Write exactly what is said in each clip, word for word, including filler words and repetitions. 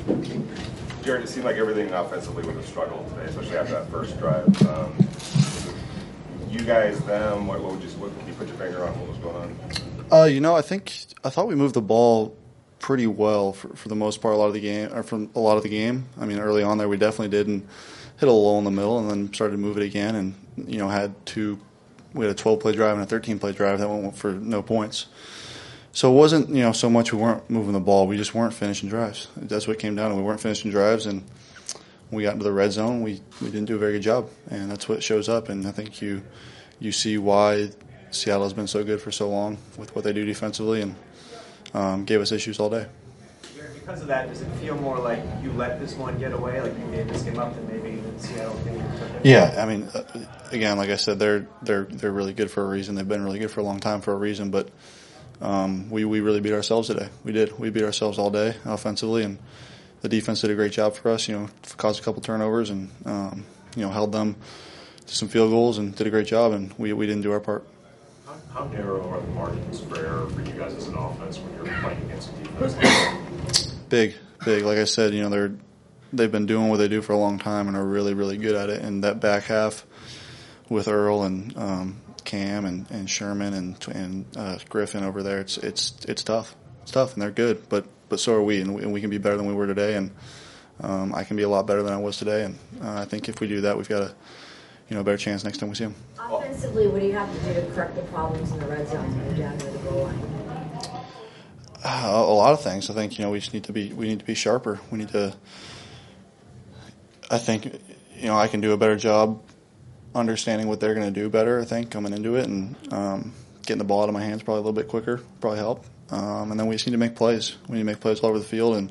Jared, it seemed like everything offensively was a struggle today, especially after that first drive. Um, you guys, them, what, what would you, what, can you put your finger on what was going on? Uh, you know, I think I thought we moved the ball pretty well for, for the most part. A lot of the game, or from a lot of the game. I mean, early on there, we definitely did, and hit a lull in the middle, and then started to move it again, and you know, had two. We had a twelve play drive and a thirteen play drive that went for no points. So it wasn't, you know, so much we weren't moving the ball. We just weren't finishing drives. That's what it came down to. We weren't finishing drives, and when we got into the red zone, we, we didn't do a very good job, and that's what shows up. And I think you you see why Seattle has been so good for so long with what they do defensively, and um, gave us issues all day. Because of that, does it feel more like you let this one get away, like you gave this game up, than maybe Seattle took it? Yeah, I mean, uh, again, like I said, they're they're they're really good for a reason. They've been really good for a long time for a reason, but um, we we really beat ourselves today. We did. We beat ourselves all day offensively, and the defense did a great job for us. You know, caused a couple turnovers and um, you know, held them to some field goals and did a great job. And we we didn't do our part. How, how narrow are the margins for error for you guys as an offense when you're playing against a defense? Big, big. Like I said, you know, they're they've been doing what they do for a long time and are really, really good at it. And that back half with Earl and um, Cam and, and Sherman and and uh, Griffin over there, it's it's it's tough. It's tough, and they're good, but but so are we, and we, and we can be better than we were today. And um, I can be a lot better than I was today. And uh, I think if we do that, we've got a you know a better chance next time we see them. Offensively, what do you have to do to correct the problems in the red zone when you're down near the goal line? Uh, a lot of things. I think you know we just need to be we need to be sharper. We need to. I think you know I can do a better job understanding what they're going to do better. I think coming into it and um, getting the ball out of my hands probably a little bit quicker probably help. Um, and then we just need to make plays. We need to make plays all over the field, and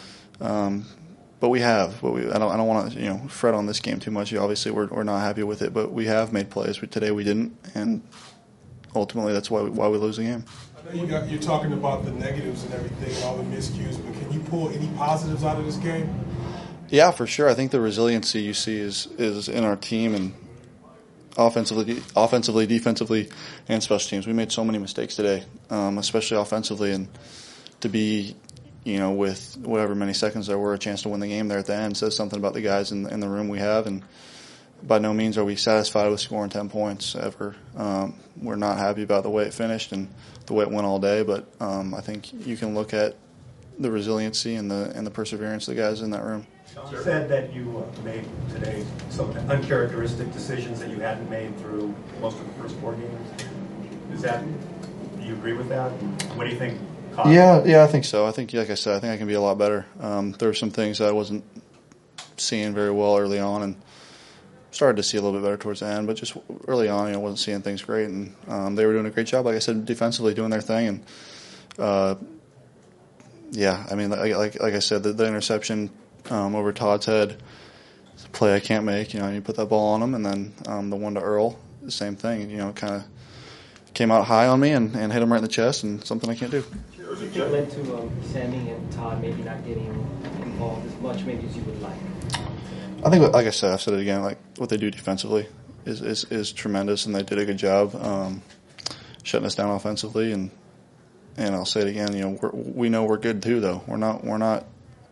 um, but we have. But we I don't I don't want to you know fret on this game too much. Obviously we're we're not happy with it, but we have made plays. We, today we didn't, and ultimately that's why we, why we lose the game. You got, you're talking about the negatives and everything and all the miscues, but can you pull any positives out of this game? Yeah, for sure. I think the resiliency you see is is in our team, and offensively, offensively, defensively, and special teams. We made so many mistakes today, um, especially offensively, and to be, you know, with whatever many seconds there were, a chance to win the game there at the end says something about the guys in, in the room we have. And by no means are we satisfied with scoring ten points ever. Um, we're not happy about the way it finished and the way it went all day, but um, I think you can look at the resiliency and the and the perseverance of the guys in that room. You said that you uh, made today some uncharacteristic decisions that you hadn't made through most of the first four games. Is that, do you agree with that? What do you think caused Yeah, it? yeah, I think so. I think, like I said, I think I can be a lot better. Um, there were some things that I wasn't seeing very well early on, and started to see a little bit better towards the end, but just early on, you know, wasn't seeing things great, and um, they were doing a great job, like I said, defensively doing their thing, and uh, yeah, I mean, like like, like I said, the, the interception um, over Todd's head, it's a play I can't make. You know, you put that ball on him, and then um, the one to Earl, the same thing. You know, kind of came out high on me and, and hit him right in the chest, and something I can't do. What do you think led to um, Sammy and Todd maybe not getting involved as much, maybe as you would like? I think, like I said, I've said it again, like what they do defensively is, is, is tremendous, and they did a good job um, shutting us down offensively. And and I'll say it again, you know, we're, we know we're good too, though. We're not we're not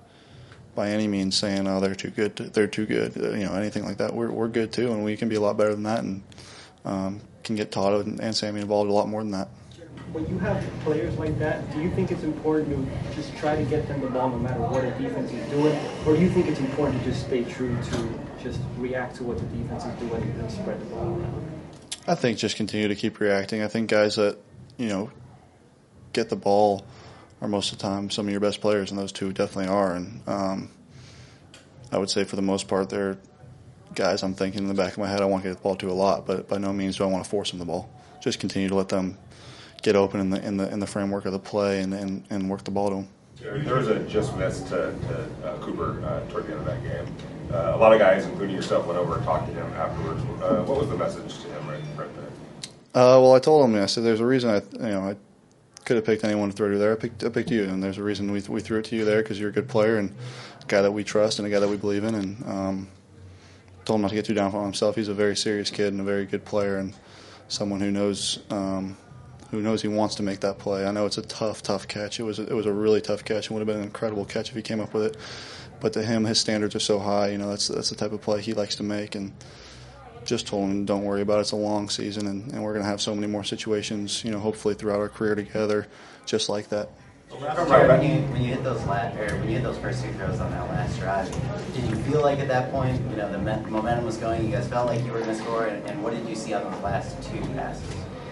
by any means saying, oh, they're too good, to, they're too good, you know, anything like that. We're we're good too, and we can be a lot better than that, and um, can get Todd and, and Sammy involved a lot more than that. When you have players like that, do you think it's important to just try to get them the ball no matter what the defense is doing? Or do you think it's important to just stay true to just react to what the defense is doing and spread the ball around? I think just continue to keep reacting. I think guys that, you know, get the ball are most of the time some of your best players, and those two definitely are. And um, I would say for the most part they're guys I'm thinking in the back of my head I want to get the ball to a lot, but by no means do I want to force them the ball. Just continue to let them get open in the in the in the framework of the play and and, and work the ball to them. There was a just miss to, to uh, Cooper uh, toward the end of that game. Uh, a lot of guys, including yourself, went over and talked to him afterwards. Uh, what was the message to him right, right there? Uh, well, I told him, I said, "There's a reason I, you know, I could have picked anyone to throw to there. I picked, I picked you, and there's a reason we we threw it to you there because you're a good player and a guy that we trust and a guy that we believe in." And um, told him not to get too down on himself. He's a very serious kid and a very good player and someone who knows um, who knows he wants to make that play. I know it's a tough, tough catch. It was a, it was a really tough catch. It would have been an incredible catch if he came up with it. But to him, his standards are so high. You know, that's that's the type of play he likes to make. And just told him, don't worry about it. It's a long season, and, and we're going to have so many more situations, you know, hopefully throughout our career together, just like that. Jared, when you when you hit those last, or when you hit those first two throws on that last drive, did you feel like at that point, you know, the momentum was going? You guys felt like you were going to score, and, and what did you see on those last two passes?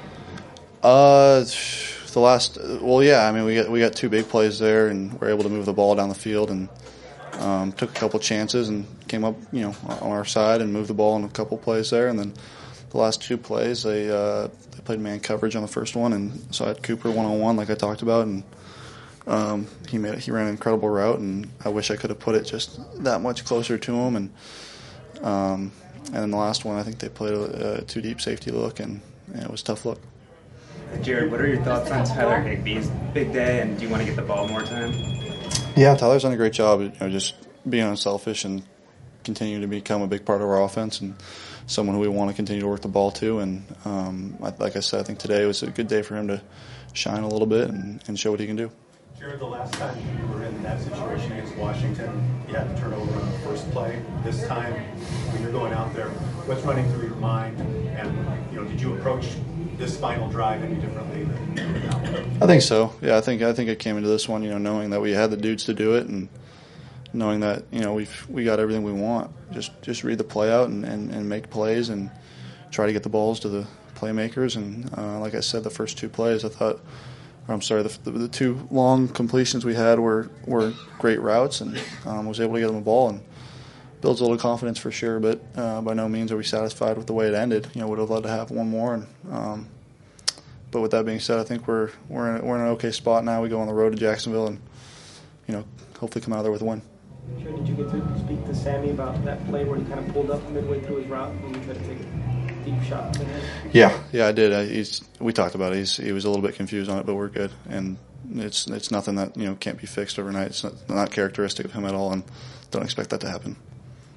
Uh, the last, well, yeah. I mean, we got we got two big plays there, and we're able to move the ball down the field, and um, took a couple chances and came up, you know, on our side and moved the ball in a couple plays there, and then the last two plays they uh, they played man coverage on the first one, and so I had Cooper one on one, like I talked about, and. Um, he made he ran an incredible route, and I wish I could have put it just that much closer to him. And um, and then the last one, I think they played a, a too deep safety look, and, and it was a tough look. Jared, what are your thoughts on Tyler Higbee's big day, and do you want to get the ball more time? Yeah, Tyler's done a great job, you know, just being unselfish and continuing to become a big part of our offense, and someone who we want to continue to work the ball to. And um, like I said, I think today was a good day for him to shine a little bit and, and show what he can do. Jared, the last time you were in that situation against Washington, you had to turn over on the first play. This time, when you're going out there, what's running through your mind? And, you know, did you approach this final drive any differently than that one? I think so. Yeah, I think I think I came into this one, you know, knowing that we had the dudes to do it, and knowing that, you know, we've we got everything we want. Just just read the play out and, and, and make plays and try to get the balls to the playmakers. And uh, like I said, the first two plays, I thought. I'm sorry, the, the, the two long completions we had were, were great routes, and um, was able to get them the ball, and builds a little confidence for sure. But uh, by no means are we satisfied with the way it ended. You know, would have loved to have one more. And um, but with that being said, I think we're we're in, we're in an okay spot now. We go on the road to Jacksonville, and you know, hopefully come out of there with a win. Sure. Did you get to speak to Sammy about that play where he kind of pulled up midway through his route and you tried to take a deep shot? Yeah, yeah, I did. I, he's we talked about it. He's, he was a little bit confused on it, but we're good, and it's it's nothing that, you know, can't be fixed overnight. It's not, not characteristic of him at all, and don't expect that to happen.